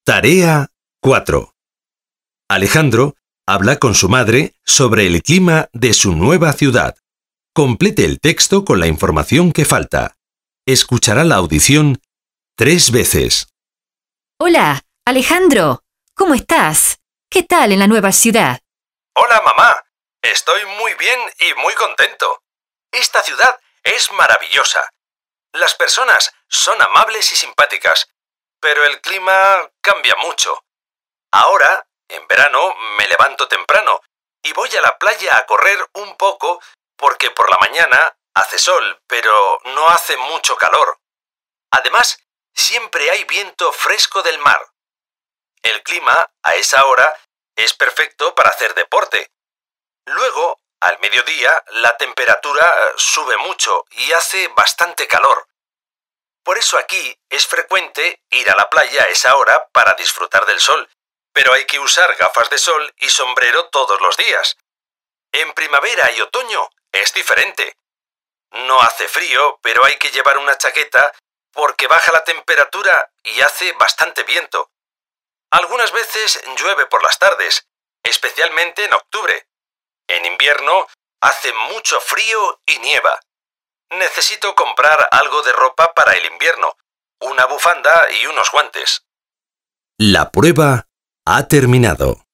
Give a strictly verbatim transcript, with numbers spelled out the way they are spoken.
Tarea cuatro. Alejandro habla con su madre sobre el clima de su nueva ciudad. Complete el texto con la información que falta. Escuchará la audición tres veces. Hola, Alejandro. ¿Cómo estás? ¿Qué tal en la nueva ciudad? Hola, mamá. Estoy muy bien y muy contento. Esta ciudad es maravillosa. Las personas son amables y simpáticas, pero el clima cambia mucho. Ahora, en verano, me levanto temprano y voy a la playa a correr un poco porque por la mañana hace sol, pero no hace mucho calor. Además, siempre hay viento fresco del mar. El clima, a esa hora, es perfecto para hacer deporte. Luego, al mediodía, la temperatura sube mucho y hace bastante calor. Por eso aquí es frecuente ir a la playa a esa hora para disfrutar del sol, pero hay que usar gafas de sol y sombrero todos los días. En primavera y otoño es diferente. No hace frío, pero hay que llevar una chaqueta porque baja la temperatura y hace bastante viento. Algunas veces llueve por las tardes, especialmente en octubre. En invierno hace mucho frío y nieva. Necesito comprar algo de ropa para el invierno, una bufanda y unos guantes. La prueba ha terminado.